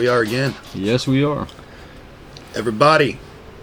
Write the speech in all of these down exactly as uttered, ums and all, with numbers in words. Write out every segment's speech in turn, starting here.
are again. Yes, we are. Everybody,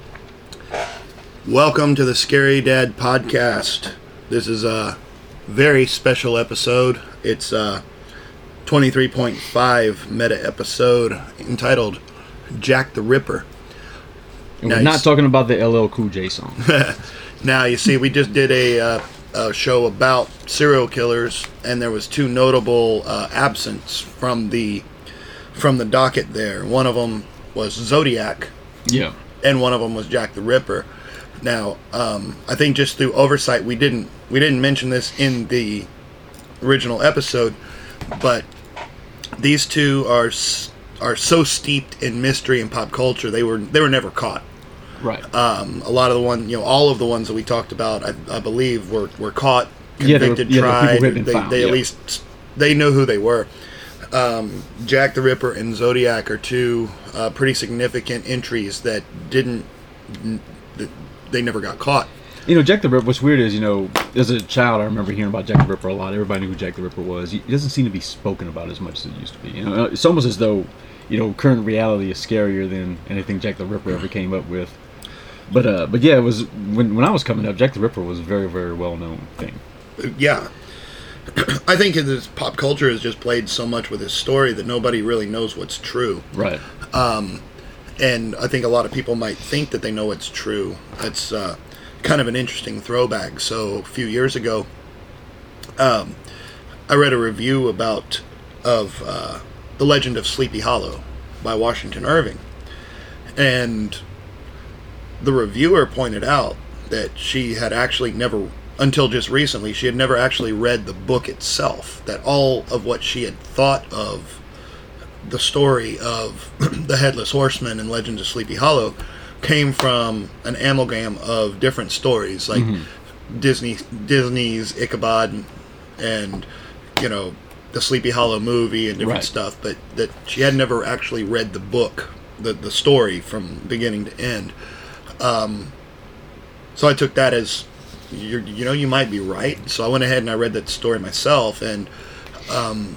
welcome to the Scary Dad Podcast. This is a very special episode. It's a twenty-three point five meta episode entitled Jack the Ripper. And we're not talking about the L L Cool J song. Now, you see, we just did a, uh, a show about serial killers, and there was two notable uh, absents from the from the docket there. One of them was Zodiac. Yeah. And one of them was Jack the Ripper. Now, um, I think just through oversight, we didn't we didn't mention this in the original episode, but these two are are so steeped in mystery and pop culture, they were they were never caught. Right. Um, a lot of the one, you know, all of the ones that we talked about, I, I believe, were were caught, convicted, yeah, they were, yeah, tried. the they they, they yeah. at least they knew who they were. Um, Jack the Ripper and Zodiac are two uh, pretty significant entries that didn't, that they never got caught. You know, Jack the Ripper, what's weird is, you know, as a child, I remember hearing about Jack the Ripper a lot. Everybody knew who Jack the Ripper was. He doesn't seem to be spoken about as much as it used to be. You know, it's almost as though, you know, current reality is scarier than anything Jack the Ripper ever came up with. But, uh, but yeah, it was, when, when I was coming up, Jack the Ripper was a very, very well-known thing. Yeah. I think this pop culture has just played so much with his story that nobody really knows what's true. Right. Um, and I think a lot of people might think that they know what's true. That's uh, kind of an interesting throwback. So a few years ago, um, I read a review about of uh, The Legend of Sleepy Hollow by Washington Irving. And the reviewer pointed out that she had actually never, until just recently, she had never actually read the book itself. That all of what she had thought of the story of the Headless Horseman and Legends of Sleepy Hollow came from an amalgam of different stories, like mm-hmm. Disney Disney's Ichabod and, you know, the Sleepy Hollow movie and different right. stuff, but that she had never actually read the book, the, the story from beginning to end. Um, so I took that as, you're, you know, you might be right. So I went ahead and I read that story myself, and um,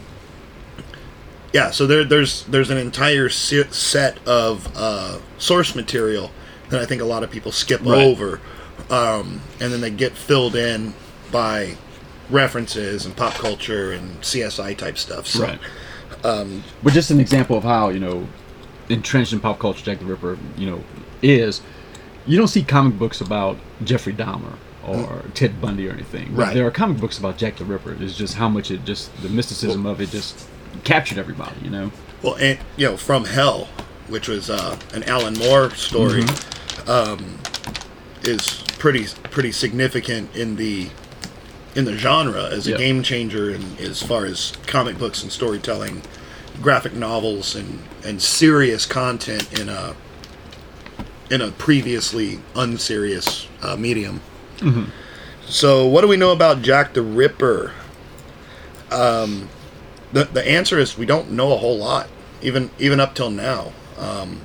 yeah. So there, there's there's an entire set of uh, source material that I think a lot of people skip right. over, um, and then they get filled in by references and pop culture and C S I type stuff. So, right. Um, but just an example of how, you know, entrenched in pop culture Jack the Ripper, you know, is. You don't see comic books about Jeffrey Dahmer or mm. Ted Bundy or anything. Right. There are comic books about Jack the Ripper. It's just how much it just, the mysticism well, of it just captured everybody, you know? Well, and, you know, From Hell, which was uh, an Alan Moore story, mm-hmm. um, is pretty pretty significant in the in the genre as a yep. game changer in, as far as comic books and storytelling, graphic novels, and, and serious content in a in a previously unserious uh, medium. Mm-hmm. So what do we know about Jack the Ripper? Um, the the answer is we don't know a whole lot, even even up till now. Um,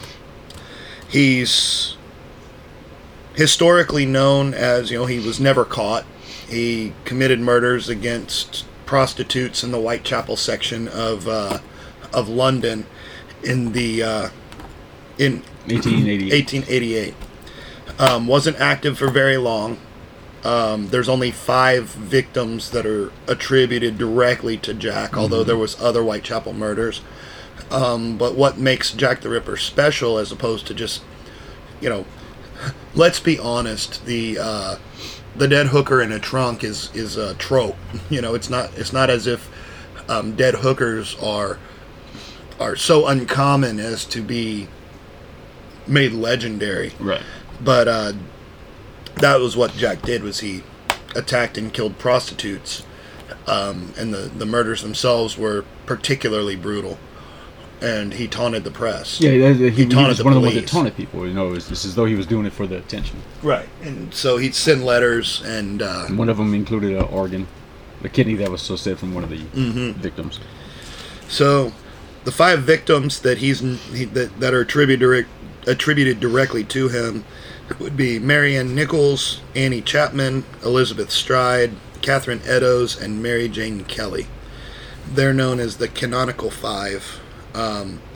he's historically known as, you know, he was never caught. He committed murders against prostitutes in the Whitechapel section of uh, of London in the uh, in eighteen eighty-eight. eighteen eighty-eight. Um, wasn't active for very long. Um, there's only five victims that are attributed directly to Jack, mm-hmm. although there was other Whitechapel murders. Um, but what makes Jack the Ripper special, as opposed to just, you know, let's be honest, the uh, the dead hooker in a trunk is is a trope. You know, it's not it's not as if um, dead hookers are are so uncommon as to be made legendary. Right. But uh, that was what Jack did, was he attacked and killed prostitutes. Um, and the, the murders themselves were particularly brutal. And he taunted the press. Yeah, he, he, he taunted he was the one police. of the ones that taunted people. You know, it's it as though he was doing it for the attention. Right. And so he'd send letters, and... Uh, and one of them included an organ, a kidney that was so said from one of the mm-hmm. victims. So the five victims that he's he, that, that are attributed, attributed directly to him would be Marianne Nichols, Annie Chapman, Elizabeth Stride, Catherine Eddowes, and Mary Jane Kelly. They're known as the Canonical Five. Um,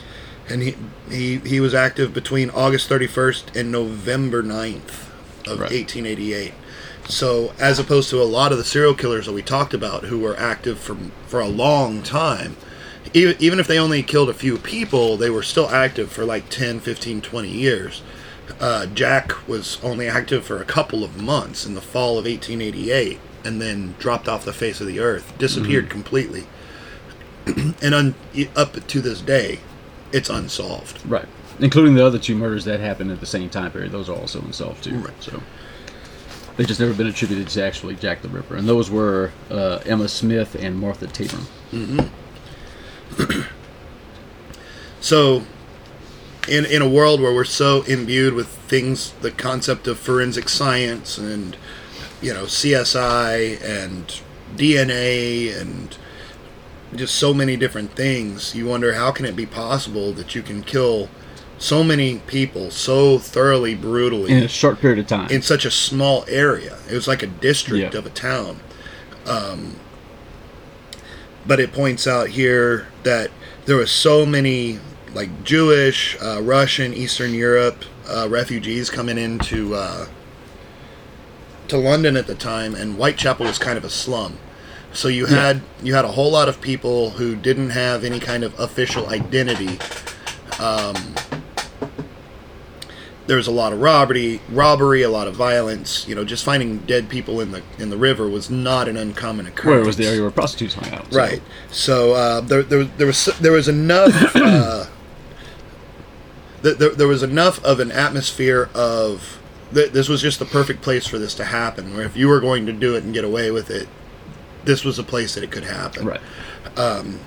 and he he he was active between August thirty-first and November ninth of Right. eighteen eighty-eight. So, as opposed to a lot of the serial killers that we talked about who were active for for a long time, even, even if they only killed a few people, they were still active for like ten, fifteen, twenty years. Uh, Jack was only active for a couple of months in the fall of eighteen eighty-eight, and then dropped off the face of the earth, disappeared mm-hmm. completely. And un, up to this day, it's unsolved. Right. Including the other two murders that happened at the same time period. Those are also unsolved, too. Right. So they've just never been attributed to actually Jack the Ripper. And those were uh, Emma Smith and Martha Tabram. Mm-hmm. So, in, in a world where we're so imbued with things, the concept of forensic science and, you know, C S I and D N A and just so many different things, you wonder how can it be possible that you can kill so many people so thoroughly, brutally in a short period of time in such a small area. It was like a district yeah. of a town. Um, but it points out here that there were so many like Jewish, uh, Russian, Eastern Europe uh, refugees coming into uh, to London at the time, and Whitechapel was kind of a slum. So you had yeah. you had a whole lot of people who didn't have any kind of official identity. Um, there was a lot of robbery, robbery, a lot of violence. You know, just finding dead people in the in the river was not an uncommon occurrence. Where it was the area where prostitutes hung out. So. Right. So uh, there, there, there was there was enough. uh, there, there was enough of an atmosphere of th- this was just the perfect place for this to happen. Where if you were going to do it and get away with it, this was a place that it could happen. Right. Um,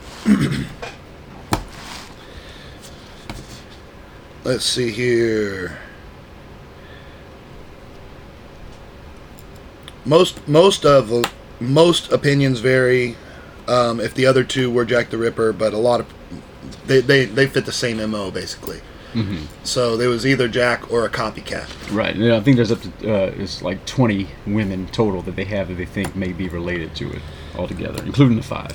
let's see here. Most most of most opinions vary. Um, if the other two were Jack the Ripper, but a lot of they they, they fit the same M O basically. Mm-hmm. So there was either Jack or a copycat. Right. And I think there's up to uh, it's like twenty women total that they have that they think may be related to it altogether, including the five.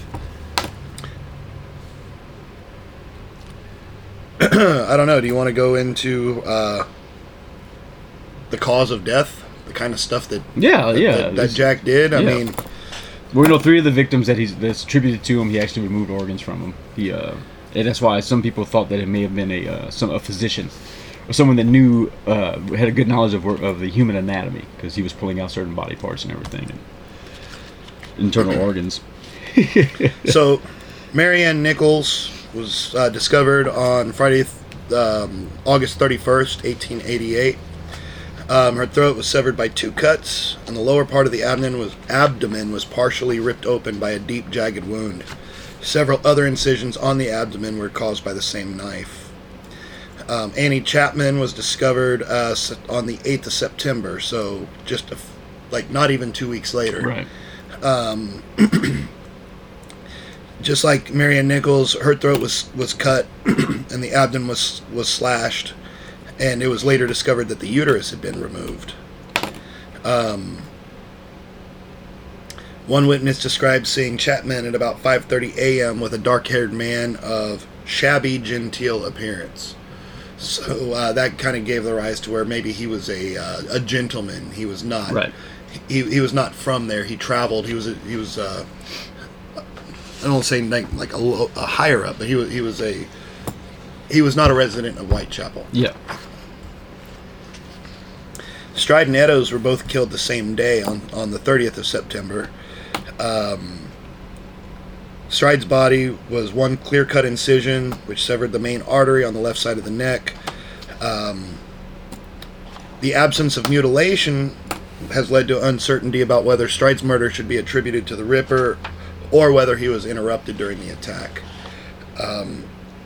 I don't know. Do you want to go into uh, the cause of death, the kind of stuff that yeah, that, yeah, that, that Jack did? I yeah. mean, we know three of the victims that he's that's attributed to him. He actually removed organs from them. He uh, and that's why some people thought that it may have been a uh, some a physician or someone that knew uh, had a good knowledge of of the human anatomy because he was pulling out certain body parts and everything, and internal organs. So, Marianne Nichols was uh, discovered on Friday, um, August thirty-first, eighteen eighty-eight. Um, her throat was severed by two cuts, and the lower part of the abdomen was abdomen was partially ripped open by a deep, jagged wound. Several other incisions on the abdomen were caused by the same knife. Um, Annie Chapman was discovered uh, on the eighth of September, so just a f- like not even two weeks later. Right. Um, just like Marianne Nichols, her throat was, was cut and the abdomen was, was slashed, and it was later discovered that the uterus had been removed. Um, one witness described seeing Chapman at about five thirty a.m. with a dark-haired man of shabby, genteel appearance. So uh, that kind of gave the rise to where maybe he was a uh, a gentleman. He was not. Right. He he was not from there. He traveled. He was a, he was. Uh, I don't want to say like, like a, low, a higher up, but he was he was a he was not a resident of Whitechapel. Yeah. Stride and Eddowes were both killed the same day on, on the thirtieth of September. Um, Stride's body was one clear-cut incision, which severed the main artery on the left side of the neck. Um, the absence of mutilation has led to uncertainty about whether Stride's murder should be attributed to the Ripper or whether he was interrupted during the attack. Um,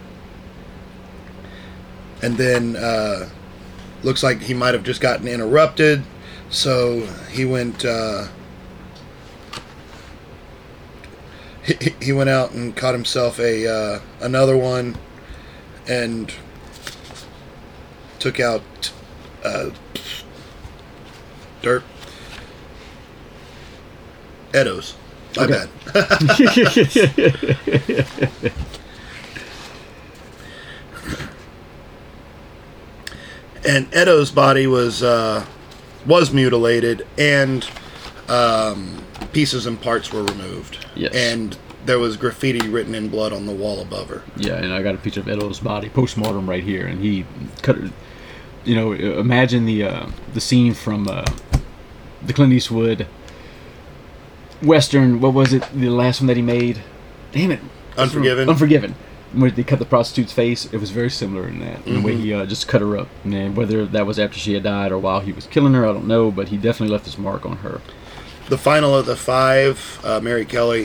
and then... Uh, Looks like he might have just gotten interrupted, so he went. Uh, he, he went out and caught himself a uh, another one, and took out uh, dirt. Eddowes. My okay. bad. And Edo's body was uh, was mutilated, and um, pieces and parts were removed. Yes. And there was graffiti written in blood on the wall above her. Yeah, and I got a picture of Edo's body post-mortem right here, and he cut her. You know, imagine the uh, the scene from uh, the Clint Eastwood Western. What was it? The last one that he made? Damn it! Unforgiven. Unforgiven. Where they cut the prostitute's face. It was very similar in that. In Mm-hmm. the way he uh, just cut her up. And whether that was after she had died or while he was killing her, I don't know. But he definitely left his mark on her. The final of the five, uh, Mary Kelly,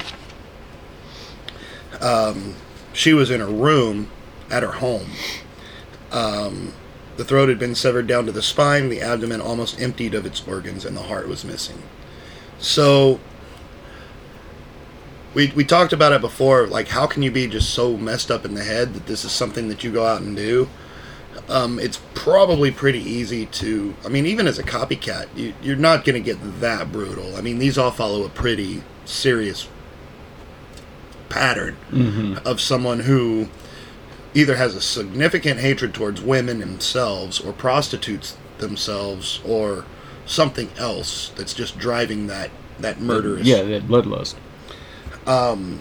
um, she was in a room at her home. Um, the throat had been severed down to the spine, the abdomen almost emptied of its organs, and the heart was missing. So, we we talked about it before, like, how can you be just so messed up in the head that this is something that you go out and do? Um, it's probably pretty easy to, I mean, even as a copycat, you, you're not going to get that brutal. I mean, these all follow a pretty serious pattern Mm-hmm. of someone who either has a significant hatred towards women themselves or prostitutes themselves or something else that's just driving that, that murderous. Yeah, that bloodlust. Um,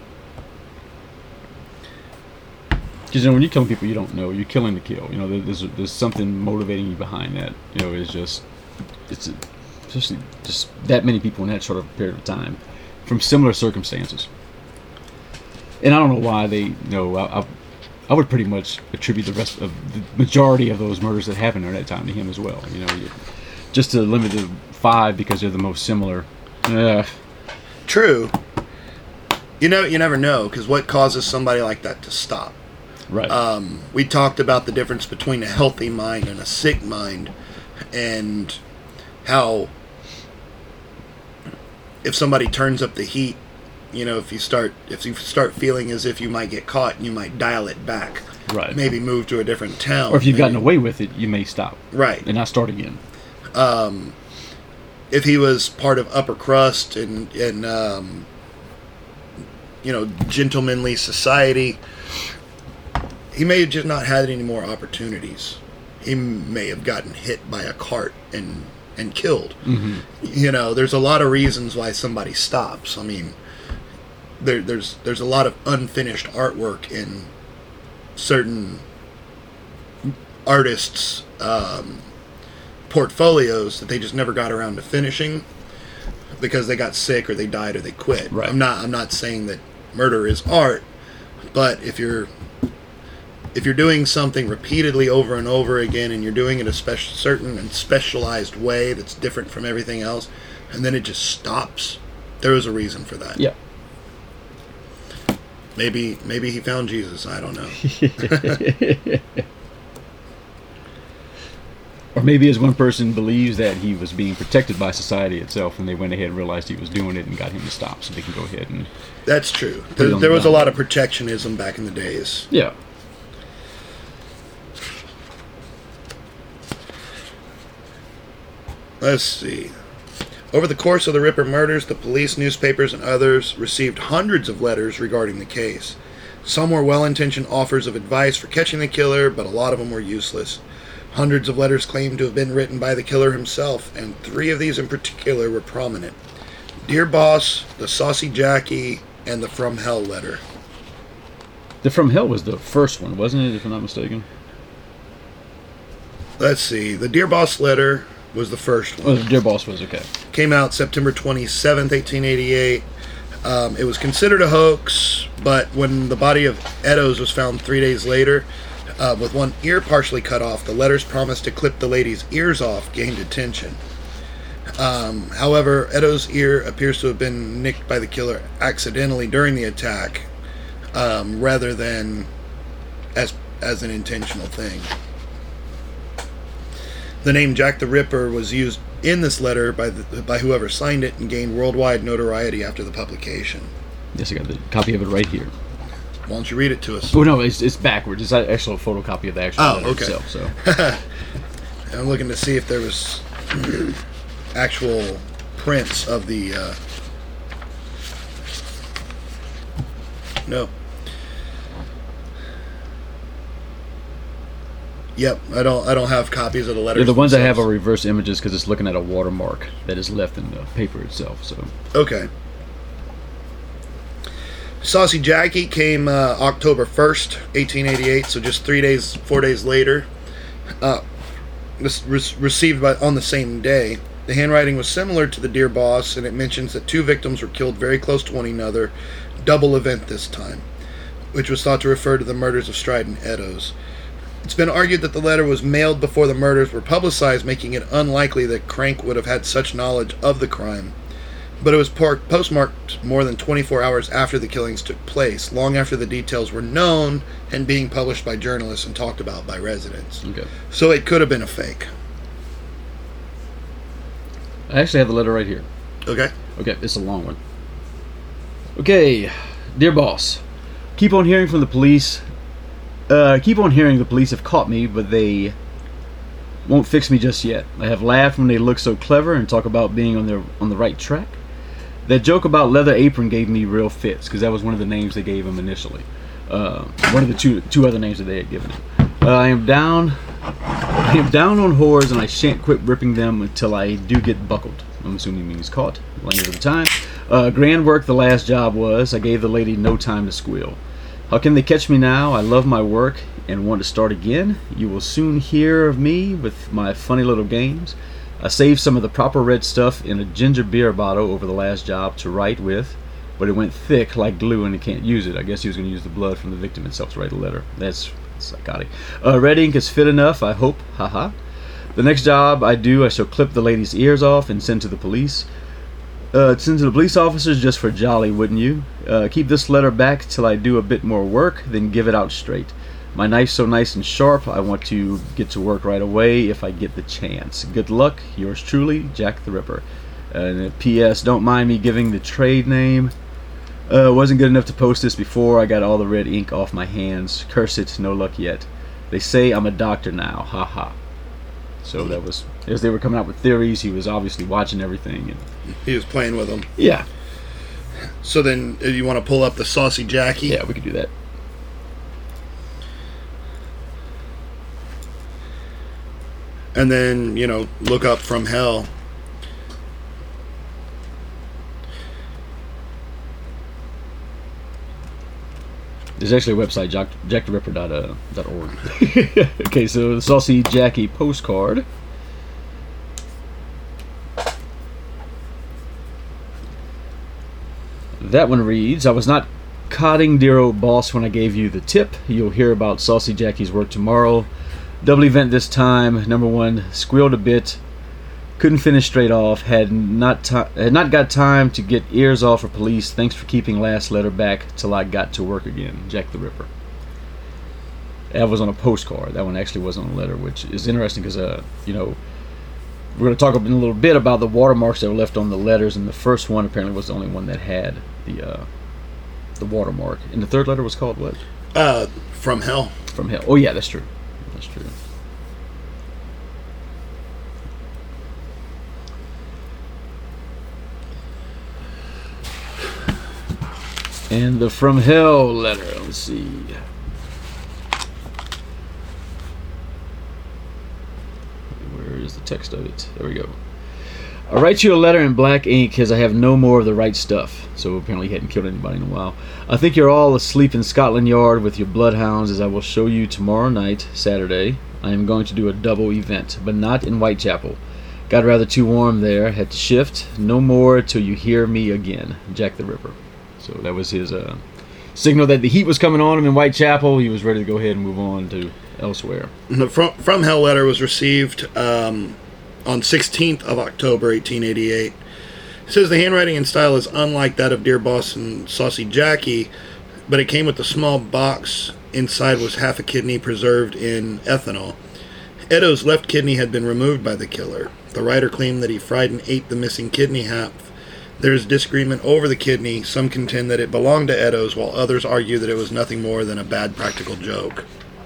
Because, you know, when you're killing people you don't know, you're killing to kill. You know, there- there's there's something motivating you behind that. You know, it's just, it's a, especially just that many people in that short of a period of time, from similar circumstances. And I don't know why they, you know, I, I, I would pretty much attribute the rest of the majority of those murders that happened during that time to him as well. You know, you, just to limit the five because they're the most similar. Uh, True. You know, you never know, because what causes somebody like that to stop? right. Um, we talked about the difference between a healthy mind and a sick mind, and how if somebody turns up the heat, you know, if you start if you start feeling as if you might get caught, you might dial it back, right. maybe move to a different town, Or if you've maybe, gotten away with it, you may stop right. and not start again. Um, if he was part of upper crust and and um, you know, gentlemanly society, he may have just not had any more opportunities. He may have gotten hit by a cart and and killed. Mm-hmm. You know, there's a lot of reasons why somebody stops. I mean, there, there's there's a lot of unfinished artwork in certain artists' um, portfolios that they just never got around to finishing because they got sick or they died or they quit. Right. I'm not I'm not saying that murder is art, but if you're if you're doing something repeatedly over and over again and you're doing it a special, certain and specialized way that's different from everything else, and then it just stops, there was a reason for that. Yeah. Maybe maybe he found Jesus. I don't know. Or maybe as one person believes that he was being protected by society itself, and they went ahead and realized he was doing it and got him to stop, so they can go ahead and That's true. Put it There, on there the was a down. lot of protectionism back in the days. yeah. Let's see. Over the course of the Ripper murders, the police, newspapers, and others received hundreds of letters regarding the case. Some were well-intentioned offers of advice for catching the killer, but a lot of them were useless. Hundreds of letters claimed to have been written by the killer himself, and three of these in particular were prominent. Dear Boss, the Saucy Jackie, and the From Hell letter. The From Hell was the first one, wasn't it, if I'm not mistaken? Let's see. The Dear Boss letter was the first one. Oh, Dear Boss was, okay. Came out September twenty-seventh, eighteen eighty-eight. Um, it was considered a hoax, but when the body of Eddowes was found three days later, uh, with one ear partially cut off, the letters promised to clip the lady's ears off gained attention. Um, however, Eddowes' ear appears to have been nicked by the killer accidentally during the attack, um, rather than as as an intentional thing. The name Jack the Ripper was used in this letter by the, by whoever signed it and gained worldwide notoriety after the publication. Yes, I got the copy of it right here. Why don't you read it to us? Oh, no, it's, it's backwards. It's actually a photocopy of the actual Oh, letter okay. itself, so. I'm looking to see if there was actual prints of the... Uh... No. Yep, I don't. I don't have copies of the letters. Yeah, the ones I have are themselves. reverse images because it's looking at a watermark that is left in the paper itself. So Okay. Saucy Jackie came uh, October first, eighteen eighty-eight. So just three days, four days later. Uh, this re- received by on the same day. The handwriting was similar to the Dear Boss, and it mentions that two victims were killed very close to one another. Double event this time, which was thought to refer to the murders of Stride and Eddowes. It's been argued that the letter was mailed before the murders were publicized, making it unlikely that Crank would have had such knowledge of the crime. But it was por- postmarked more than twenty-four hours after the killings took place, long after the details were known and being published by journalists and talked about by residents. okay, So it could have been a fake. I actually have the letter right here. Okay? Okay, it's a long one. Okay, dear boss, keep on hearing from the police. Uh, keep on hearing the police have caught me, but they won't fix me just yet. I have laughed when they look so clever and talk about being on their on the right track. That joke about Leather Apron gave me real fits because that was one of the names they gave him initially. Uh, one of the two two other names that they had given him. Uh, I am down. I am down on whores, and I shan't quit ripping them until I do get buckled. I'm assuming he means caught. Length of the time. Uh, grand work the last job was. I gave the lady no time to squeal. How can they catch me now? I love my work and want to start again. You will soon hear of me with my funny little games. I saved some of the proper red stuff in a ginger beer bottle over the last job to write with, but it went thick like glue and he can't use it. I guess he was going to use the blood from the victim itself to write a letter. That's psychotic. Uh, red ink is fit enough, I hope. Haha. The next job I do, I shall clip the lady's ears off and send to the police. Uh, send to the police officers just for jolly, wouldn't you? Uh, keep this letter back till I do a bit more work, then give it out straight. My knife's so nice and sharp, I want to get to work right away if I get the chance. Good luck, yours truly, Jack the Ripper. Uh, P S. Don't mind me giving the trade name. Uh, wasn't good enough to post this before I got all the red ink off my hands. Curse it, no luck yet. They say I'm a doctor now, ha ha. So that was, as they were coming out with theories, he was obviously watching everything. And He was playing with them. yeah, So then, uh, you want to pull up the Saucy Jackie? yeah, we could do that. And then, you know, look up From Hell. There's actually a website, jack, jack the ripper dot org. Okay, so the Saucy Jackie postcard. That one reads, I was not codding dear old boss when I gave you the tip. You'll hear about Saucy Jackie's work tomorrow. Double event this time. Number one, squealed a bit. Couldn't finish straight off. Had not ti had not got time to get ears off for police. Thanks for keeping last letter back till I got to work again. Jack the Ripper. That was on a postcard. That one actually wasn't on a letter, which is interesting because, uh, you know, we're going to talk in a little bit about the watermarks that were left on the letters, and the first one apparently was the only one that had the uh, the watermark. And the third letter was called what? Uh, From Hell. From Hell. Oh yeah, that's true. That's true. And the From Hell letter. Let's see. Where is the text of it? There we go. I write you a letter in black ink because I have no more of the right stuff. So apparently he hadn't killed anybody in a while. I think you're all asleep in Scotland Yard with your bloodhounds, as I will show you tomorrow night, Saturday. I am going to do a double event, but not in Whitechapel. Got rather too warm there. Had to shift. No more till you hear me again. Jack the Ripper. So that was his uh, signal that the heat was coming on him in Whitechapel. He was ready to go ahead and move on to elsewhere. The From, From Hell letter was received um, on sixteenth of October, eighteen eighty-eight. It says the handwriting and style is unlike that of Dear Boss and Saucy Jackie, but it came with a small box. Inside was half a kidney preserved in ethanol. Eddowes' left kidney had been removed by the killer. The writer claimed that he fried and ate the missing kidney half. There is disagreement over the kidney. Some contend that it belonged to Eddowes, while others argue that it was nothing more than a bad practical joke.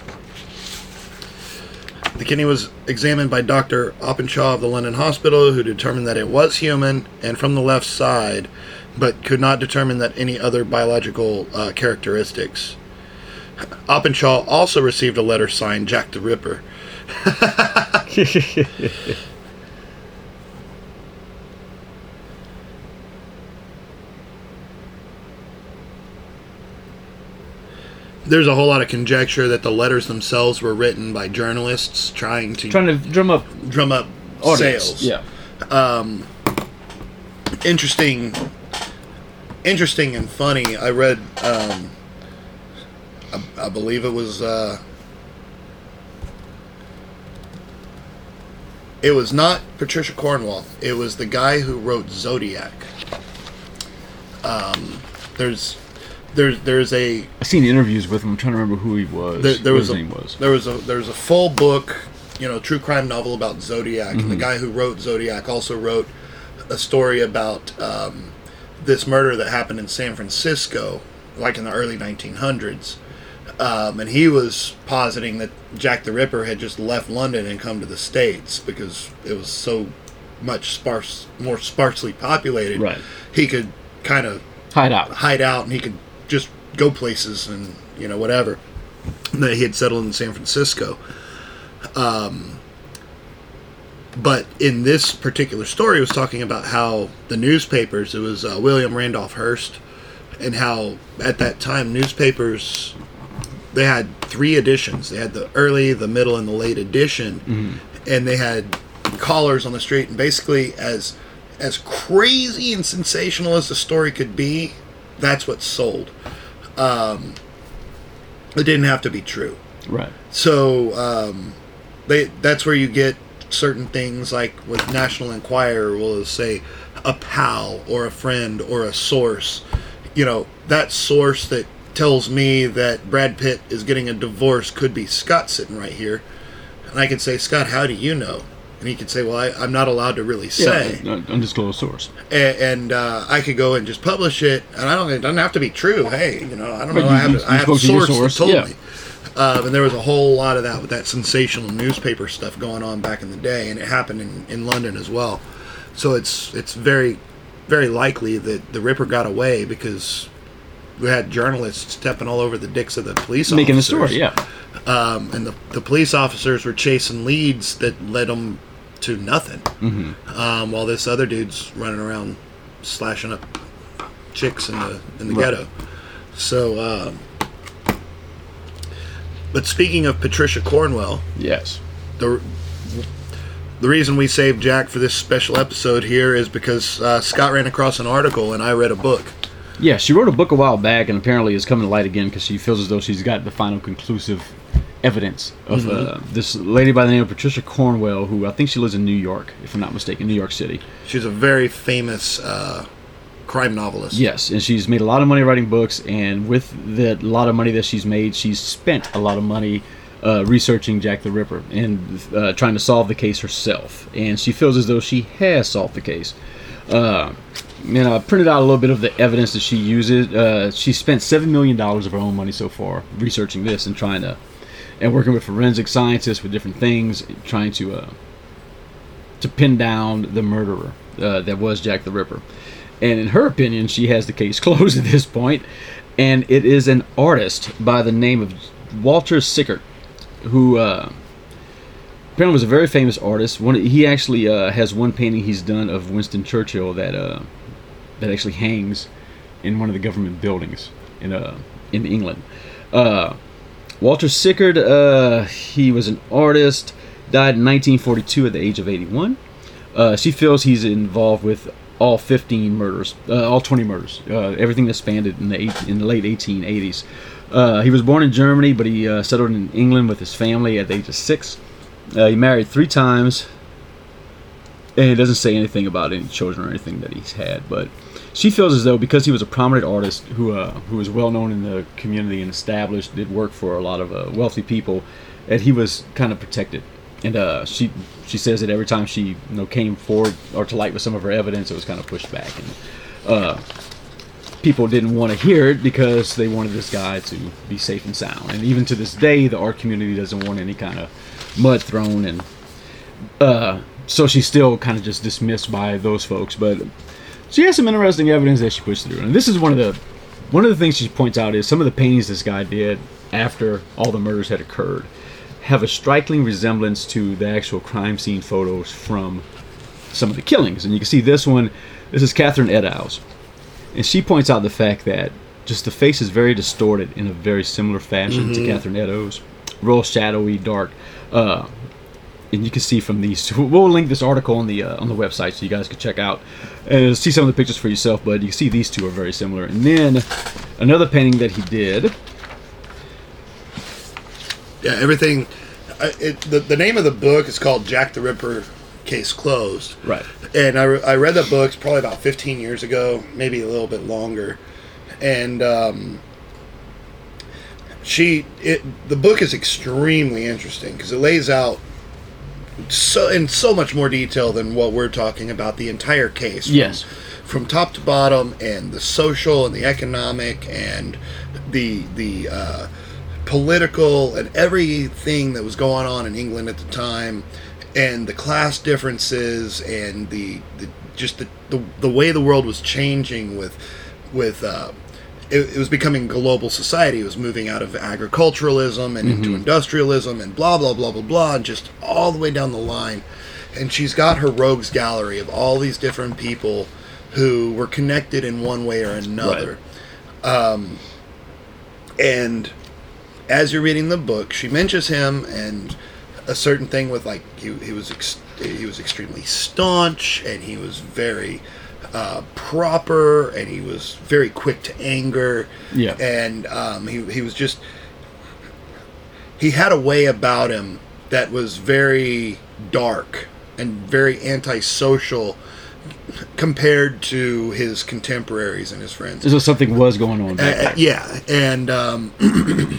The kidney was examined by Doctor Openshaw of the London Hospital, who determined that it was human and from the left side, but could not determine that any other biological uh, characteristics. Openshaw also received a letter signed Jack the Ripper. There's a whole lot of conjecture that the letters themselves were written by journalists trying to Trying to drum up drum up audience. sales. Yeah. Um, interesting, interesting and funny. I read, um, I, I believe it was, uh, it was not Patricia Cornwell. It was the guy who wrote Zodiac. Um, there's, there's, there's a. I've seen interviews with him. I'm trying to remember who he was. There, there what was his a, name was. There was a, there was a full book, you know, true crime novel about Zodiac, Mm-hmm. and the guy who wrote Zodiac also wrote a story about um, this murder that happened in San Francisco, like in the early nineteen hundreds. Um, and he was positing that Jack the Ripper had just left London and come to the States because it was so much sparse, more sparsely populated. Right. He could kind of Hide out. hide out, and he could just go places and, you know, whatever. And that he had settled in San Francisco. Um, but in this particular story, it was talking about how the newspapers, it was uh, William Randolph Hearst, and how at that time newspapers, they had three editions. They had the early, the middle, and the late edition. Mm-hmm. And they had callers on the street, and basically as as crazy and sensational as the story could be, that's what sold. Um, it didn't have to be true. Right. So um, they that's where you get certain things like with National Enquirer will say a pal or a friend or a source. You know, that source that tells me that Brad Pitt is getting a divorce could be Scott sitting right here. And I could say, Scott, how do you know? And he could say, well, I, I'm not allowed to really say. Yeah, an undisclosed source. And, and uh, I could go and just publish it, and I don't. It doesn't have to be true. Hey, you know, I don't But know. you- I have, you- I you have a spoke to your source, source, that told yeah. me. Um, and there was a whole lot of that with that sensational newspaper stuff going on back in the day, and it happened in, in London as well. So it's it's very, very likely that the Ripper got away because we had journalists stepping all over the dicks of the police officers. Making the story, yeah. Um, and the, the police officers were chasing leads that led them to nothing. Mm-hmm. Um, while this other dude's running around slashing up chicks in the in the Right. ghetto. So, um, but speaking of Patricia Cornwell, Yes. the the reason we saved Jack for this special episode here is because uh, Scott ran across an article and I read a book. Yeah, she wrote a book a while back, and apparently is coming to light again because she feels as though she's got the final conclusive evidence of Mm-hmm. uh, this lady by the name of Patricia Cornwell, who I think she lives in New York, if I'm not mistaken, New York City. She's a very famous uh, crime novelist. Yes, and she's made a lot of money writing books, and with the lot of money that she's made, she's spent a lot of money uh, researching Jack the Ripper and uh, trying to solve the case herself. And she feels as though she has solved the case. Uh, and I printed out a little bit of the evidence that she uses. Uh, she spent seven million dollars of her own money so far researching this and trying to, and working with forensic scientists with different things, trying to uh, to pin down the murderer uh, that was Jack the Ripper. And in her opinion, she has the case closed at this point, and it is an artist by the name of Walter Sickert, who uh, apparently was a very famous artist. One, he actually uh, has one painting he's done of Winston Churchill that uh, that actually hangs in one of the government buildings in uh, in England. Uh, Walter Sickert, uh, he was an artist, died in nineteen forty-two at the age of eighty-one. Uh, she feels he's involved with all fifteen murders, uh, all twenty murders, uh, everything that spanned it in the eight, in the late eighteen eighties. Uh, he was born in Germany, but he uh, settled in England with his family at the age of six. Uh, he married three times, and it doesn't say anything about any children or anything that he's had. But she feels as though because he was a prominent artist who uh, who was well known in the community and established, did work for a lot of uh, wealthy people, that he was kind of protected. And uh, she she says that every time she you know came forward or to light with some of her evidence, it was kind of pushed back, and uh, people didn't want to hear it because they wanted this guy to be safe and sound. And even to this day, the art community doesn't want any kind of mud thrown, and uh, so she's still kind of just dismissed by those folks. But she has some interesting evidence that she pushed through, and this is one of the one of the things she points out is some of the paintings this guy did after all the murders had occurred have a striking resemblance to the actual crime scene photos from some of the killings. And you can see this one. This is Catherine Eddowes. And she points out the fact that just the face is very distorted in a very similar fashion mm-hmm. to Catherine Eddowes. Real shadowy, dark. Uh, and you can see from these two. We'll link this article on the uh, on the website so you guys can check out and see some of the pictures for yourself. But you can see these two are very similar. And then another painting that he did. Yeah, everything. Uh, it, the the name of the book is called Jack the Ripper Case Closed. Right. And I, I read that book probably about fifteen years ago, maybe a little bit longer. And um, she, it the book is extremely interesting because it lays out so in so much more detail than what we're talking about the entire case. From, yes. From top to bottom, and the social and the economic and the the. Uh, political and everything that was going on in England at the time, and the class differences and the, the just the, the the way the world was changing with with uh, it, it was becoming global society. It was moving out of agriculturalism and mm-hmm. into industrialism and blah blah blah blah blah, and just all the way down the line. And she's got her rogues gallery of all these different people who were connected in one way or another. Right. Um, and as you're reading the book, she mentions him and a certain thing with like he, he was ex- he was extremely staunch, and he was very uh, proper, and he was very quick to anger. Yeah, and um, he he was just he had a way about him that was very dark and very antisocial compared to his contemporaries and his friends. So something was going on back uh, then. Yeah, and. Um,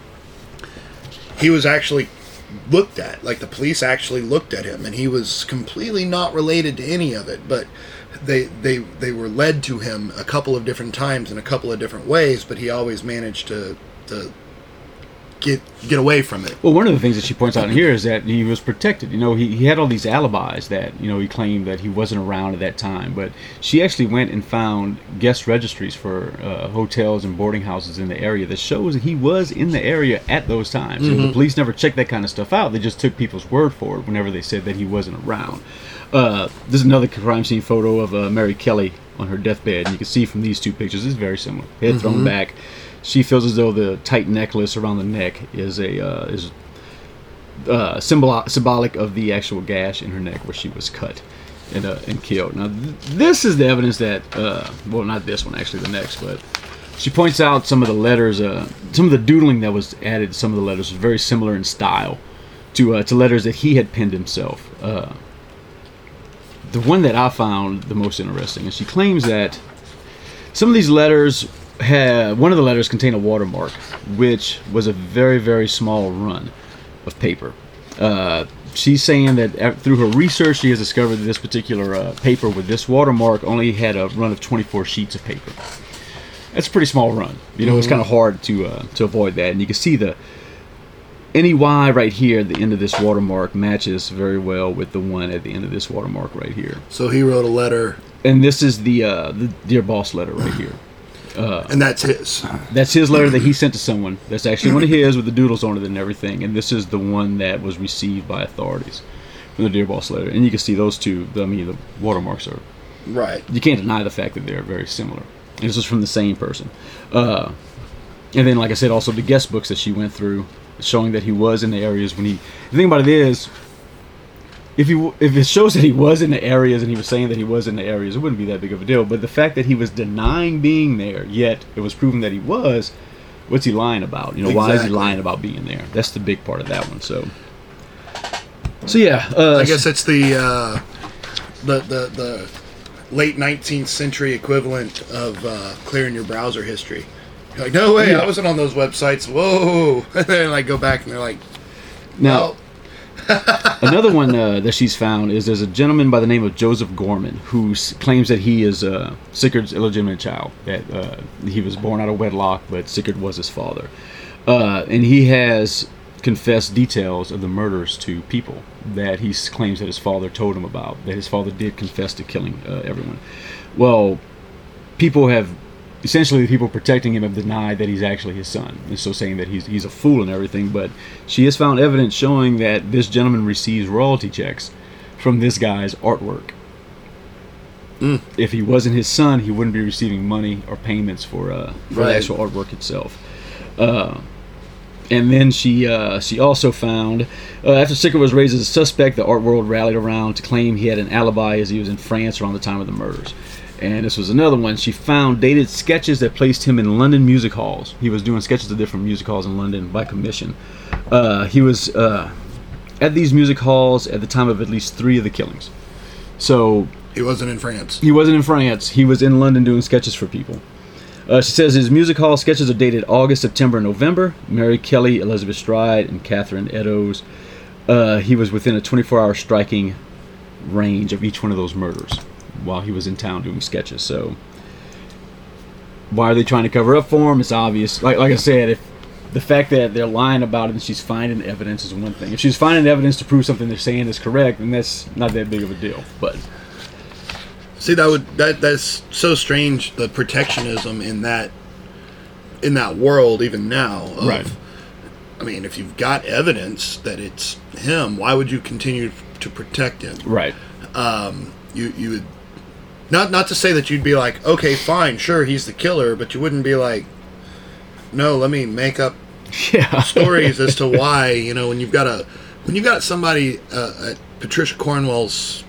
He was actually looked at, like the police actually looked at him, and he was completely not related to any of it, but they they they were led to him a couple of different times in a couple of different ways, but he always managed to to get get away from it. Well, one of the things that she points out here is that he was protected. You know, he, he had all these alibis that, you know, he claimed that he wasn't around at that time, but she actually went and found guest registries for uh, hotels and boarding houses in the area that shows that he was in the area at those times. Mm-hmm. And the police never checked that kind of stuff out. They just took people's word for it whenever they said that he wasn't around. Uh, this is another crime scene photo of uh, Mary Kelly on her deathbed, and you can see from these two pictures, it's very similar. Head mm-hmm. thrown back. She feels as though the tight necklace around the neck is a uh, is uh, symbol symbolic of the actual gash in her neck where she was cut and uh, and killed. Now, th- this is the evidence that uh, well, not this one actually, the next, but she points out some of the letters, uh, some of the doodling that was added to some of the letters was very similar in style to uh, to letters that he had penned himself. Uh, the one that I found the most interesting, and she claims that some of these letters. Had, one of the letters contained a watermark, which was a very, very small run of paper. Uh, she's saying that through her research, she has discovered that this particular uh, paper with this watermark only had a run of twenty-four sheets of paper. That's a pretty small run. You know, mm-hmm. It's kind of hard to uh, to avoid that. And you can see the N E Y right here at the end of this watermark matches very well with the one at the end of this watermark right here. So he wrote a letter. And this is the, uh, the Dear Boss letter right here. Uh, and that's his. That's his letter that he sent to someone. That's actually one of his with the doodles on it and everything. And this is the one that was received by authorities from the Dear Boss letter. And you can see those two. I mean, the watermarks are right. You can't deny the fact that they're very similar. And this is from the same person. Uh, and then, like I said, also the guest books that she went through, showing that he was in the areas when he. The thing about it is, If he if it shows that he was in the areas and he was saying that he was in the areas, it wouldn't be that big of a deal. But the fact that he was denying being there, yet it was proven that he was, what's he lying about? You know, exactly. Why is he lying about being there? That's the big part of that one. So, so yeah. Uh, I guess it's the uh, the the the late nineteenth century equivalent of uh, clearing your browser history. You're like, no way, yeah. I wasn't on those websites. Whoa! And then I go back and they're like, now. Well, Another one uh, that she's found is there's a gentleman by the name of Joseph Gorman who s- claims that he is uh, Sickard's illegitimate child, that uh, he was born out of wedlock, but Sickard was his father. Uh, and he has confessed details of the murders to people that he s- claims that his father told him about, that his father did confess to killing uh, everyone. Well, people have essentially the people protecting him have denied that he's actually his son, and so saying that he's he's a fool and everything. But she has found evidence showing that this gentleman receives royalty checks from this guy's artwork. Mm. If he wasn't his son, he wouldn't be receiving money or payments for uh, for Right. the actual artwork itself. Uh, and then she uh, she also found, uh, after Sickert was raised as a suspect, the art world rallied around to claim he had an alibi as he was in France around the time of the murders. And this was another one. She found dated sketches that placed him in London music halls. He was doing sketches of different music halls in London by commission. Uh, he was uh, at these music halls at the time of at least three of the killings. So He wasn't in France. he wasn't in France. He was in London doing sketches for people. Uh, she says his music hall sketches are dated August, September, and November. Mary Kelly, Elizabeth Stride, and Catherine Eddowes. Uh, he was within a twenty-four hour striking range of each one of those murders while he was in town doing sketches. So why are they trying to cover up for him? It's obvious. Like like I said, if the fact that they're lying about it and she's finding evidence is one thing. If she's finding evidence to prove something they're saying is correct, then that's not that big of a deal. But See, that would that that's so strange, the protectionism in that in that world even now. Of, Right. I mean, if you've got evidence that it's him, why would you continue to protect him? right. You you would not not to say that you'd be like, okay, fine, sure, he's the killer, but you wouldn't be like, no, let me make up Yeah. stories as to why. You know, when you've got a when you've got somebody uh, at Patricia Cornwell's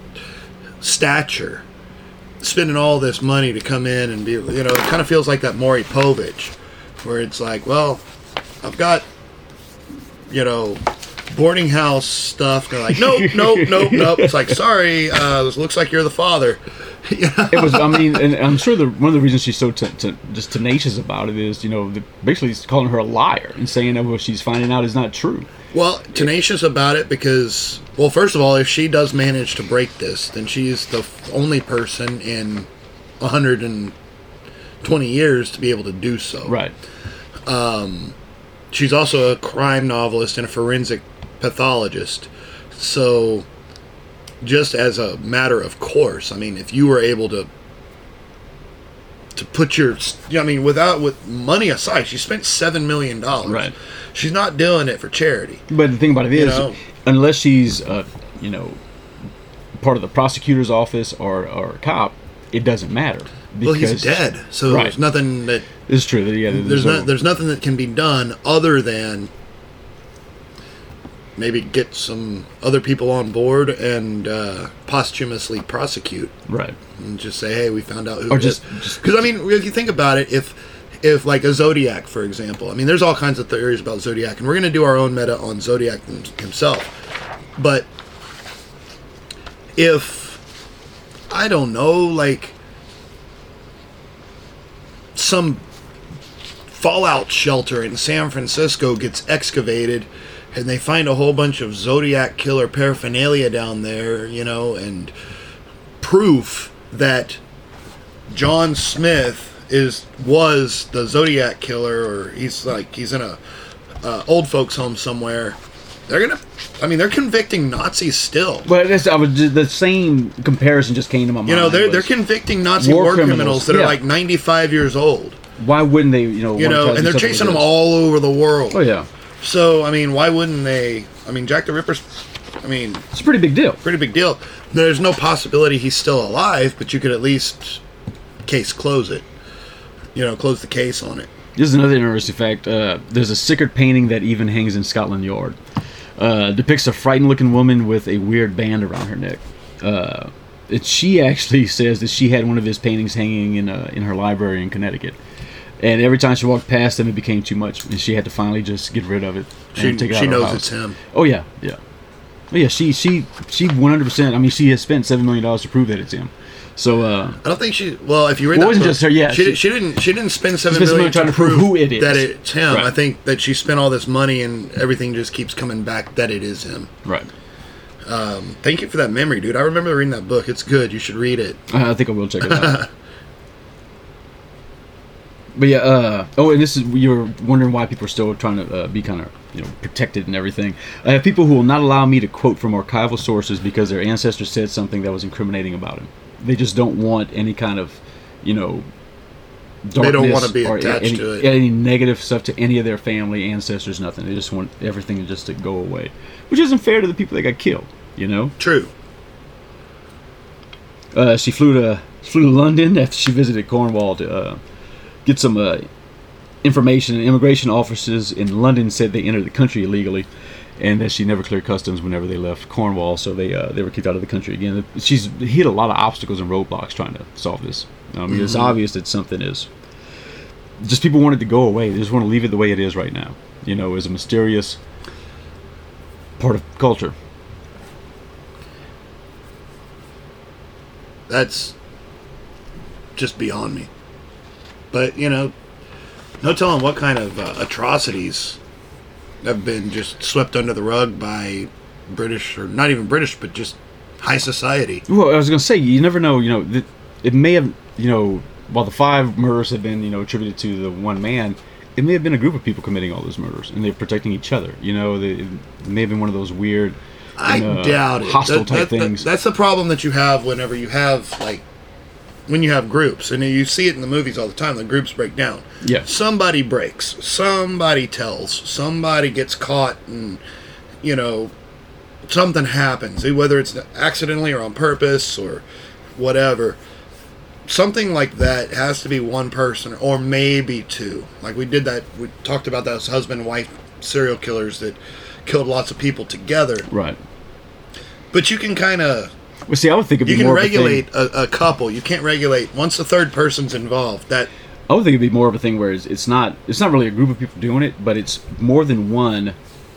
stature spending all this money to come in and be, you know, it kind of feels like that Maury Povich, where it's like, well, I've got, you know, boarding house stuff. They're like, nope, nope, nope, nope. It's like, sorry, uh, this looks like you're the father. Yeah. It was. I mean, and I'm sure the one of the reasons she's so t- t- just tenacious about it is, you know, the, basically he's calling her a liar and saying that what she's finding out is not true. Well, tenacious about it because, well, first of all, if she does manage to break this, then she's the f- only person in one hundred twenty years to be able to do so. Right. She's also a crime novelist and a forensic pathologist. So, just as a matter of course, I mean, if you were able to to put your, I mean, without with money aside, she spent seven million dollars. Right. She's not doing it for charity. But the thing about it You is, know. unless she's, uh, you know, part of the prosecutor's office or, or a cop, it doesn't matter. Well, he's dead, so Right. there's nothing that It's true. That, yeah, there's no- not there's nothing that can be done other than maybe get some other people on board and uh, posthumously prosecute right. and just say, hey, we found out who Or it just- is. just- Because I mean, if you think about it, if if like a Zodiac, for example, I mean, there's all kinds of theories about Zodiac, and we're going to do our own meta on Zodiac him- himself. But if I don't know, like some fallout shelter in San Francisco gets excavated and they find a whole bunch of Zodiac killer paraphernalia down there, you know, and proof that John Smith is was the Zodiac killer, or he's like he's in a uh, old folks home somewhere. They're gonna, I mean, they're convicting Nazis still. But that's, I was just, the same comparison just came to my mind. You know, they're they're was, convicting Nazi war war, criminals, criminals, that are yeah. like ninety-five years old. Why wouldn't they? You know, You wanna know, try to and do they're something chasing with them this? all over the world. Oh yeah, So, I mean, why wouldn't they? I mean, Jack the Ripper's, I mean, it's a pretty big deal. pretty big deal. There's no possibility he's still alive, but you could at least case close it. You know, close the case on it. This is another interesting fact. Uh, there's a Sickert painting that even hangs in Scotland Yard. Uh, depicts a frightened-looking woman with a weird band around her neck. Uh, it, she actually says that she had one of his paintings hanging in uh, in her library in Connecticut, and every time she walked past him, it became too much, and she had to finally just get rid of it. She, and take it she out of her knows house. it's him. Oh yeah, yeah, oh, yeah. She she she one hundred percent. I mean, she has spent seven million dollars to prove that it's him. So uh, I don't think she. Well, if you read Well, that it wasn't book, just her, yeah, she, she- she didn't. She didn't spend seven spent some million money trying to prove who it is. that it's him. Right. I think that she spent all this money and everything just keeps coming back that it is him. right. Thank you for that memory, dude. I remember reading that book. It's good. You should read it. I think I will check it out. But yeah, uh, oh, and this is, you were wondering why people are still trying to uh, be kind of, you know, protected and everything. I have people who will not allow me to quote from archival sources because their ancestors said something that was incriminating about him. They just don't want any kind of, you know, darkness. don't wanna be or attached any, to it. any negative stuff to any of their family, ancestors, nothing. They just want everything just to go away, which isn't fair to the people that got killed. You know. True. Uh, she flew to flew to London after she visited Cornwall to uh, get some uh, information. And immigration officers in London said they entered the country illegally, and that she never cleared customs whenever they left Cornwall, so they uh, they were kicked out of the country again. She's hit a lot of obstacles and roadblocks trying to solve this. I mean, mm-hmm. It's obvious that something is just people want it to go away. They just want to leave it the way it is right now. You know, as a mysterious part of culture. That's just beyond me. But, you know, no telling what kind of uh, atrocities have been just swept under the rug by British, or not even British, but just high society. Well, I was going to say, you never know, you know, that it may have, you know, while the five murders have been, you know, attributed to the one man, it may have been a group of people committing all those murders, and they're protecting each other. You know, they, it may have been one of those weird, I uh, doubt it. hostile that, type that, things. That, that's the problem that you have whenever you have, like, when you have groups, and you see it in the movies all the time, the groups break down. Yeah. Somebody breaks, somebody tells, somebody gets caught, and, you know, something happens, whether it's accidentally or on purpose or whatever. Something like that has to be one person, or maybe two. Like we did that, we talked about those husband and wife serial killers that killed lots of people together. Right. But you can kind of... Well, see, I would think it'd be you can more regulate of a, thing. A, a couple. You can't regulate once the third person's involved. That I would think it'd be more of a thing where it's, it's not it's not really a group of people doing it, but it's more than one.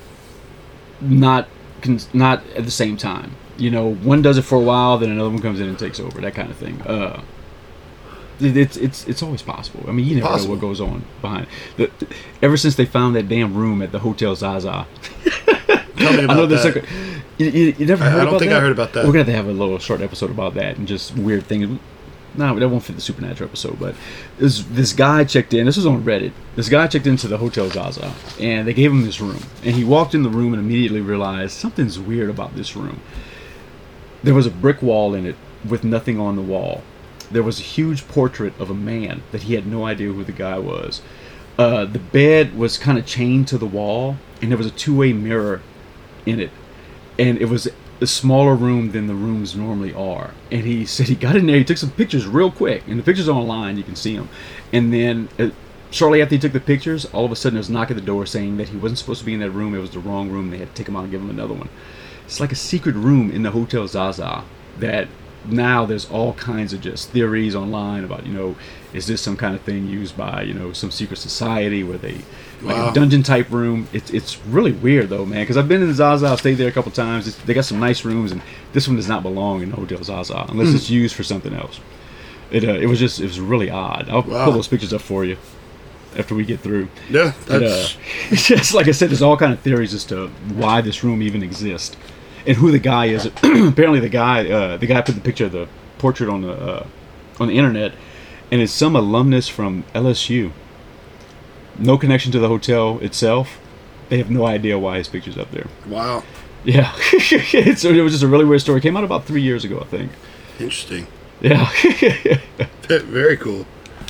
Not not at the same time. You know, one does it for a while, then another one comes in and takes over. That kind of thing. Uh, it, it's it's it's always possible. I mean, you never possible. know what goes on behind. The, ever since they found that damn room at the Hotel Zaza. Tell me about I know that. Like a, you, you, you never heard I, I don't about think that? I heard about that. We're going to have to have a little short episode about that and just weird things. No, that won't fit the Supernatural episode, but this, this guy checked in. This was on Reddit. This guy checked into the Hotel Zaza, and they gave him this room. And he walked in the room and immediately realized something's weird about this room. There was a brick wall in it with nothing on the wall. There was a huge portrait of a man that he had no idea who the guy was. Uh, the bed was kind of chained to the wall, and there was a two-way mirror in it, and it was a smaller room than the rooms normally are. And he said he got in there, he took some pictures real quick, and the pictures are online, you can see them. And then uh, shortly after he took the pictures, all of a sudden there was a knock at the door saying that he wasn't supposed to be in that room, it was the wrong room, they had to take him out and give him another one. It's like a secret room in the Hotel Zaza that now there's all kinds of just theories online about, you know, is this some kind of thing used by, you know, some secret society where they, like wow. a dungeon type room. It's it's really weird though, man, because I've been in the Zaza, I've stayed there a couple times. It's, they got some nice rooms, and this one does not belong in the Hotel Zaza unless mm. it's used for something else. It uh, it was just, it was really odd. I'll wow. pull those pictures up for you after we get through. Yeah, that's... And, uh, it's just, like I said, there's all kind of theories as to why this room even exists. And who the guy is. Apparently the guy uh, the guy put the picture of the portrait on the uh, on the internet, and it's some alumnus from L S U. No connection to the hotel itself. They have no idea why his picture's up there. Wow. Yeah. it's, it was just a really weird story. It came out about three years ago, I think. Interesting. Yeah. Very cool.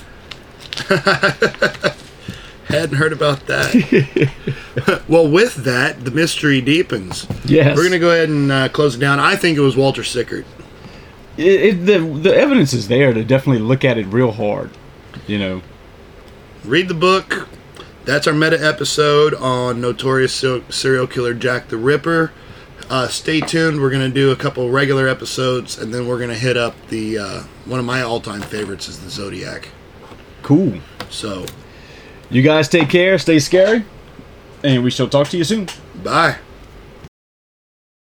Hadn't heard about that. Well, with that, the mystery deepens. Yes. We're going to go ahead and uh, close it down. I think it was Walter Sickert. It, it, the, the evidence is there to definitely look at it real hard, you know. Read the book. That's our meta episode on notorious serial killer Jack the Ripper. Uh, stay tuned. We're going to do a couple regular episodes, and then we're going to hit up the uh, one of my all-time favorites is the Zodiac. Cool. So... You guys take care, stay scary, and we shall talk to you soon. Bye.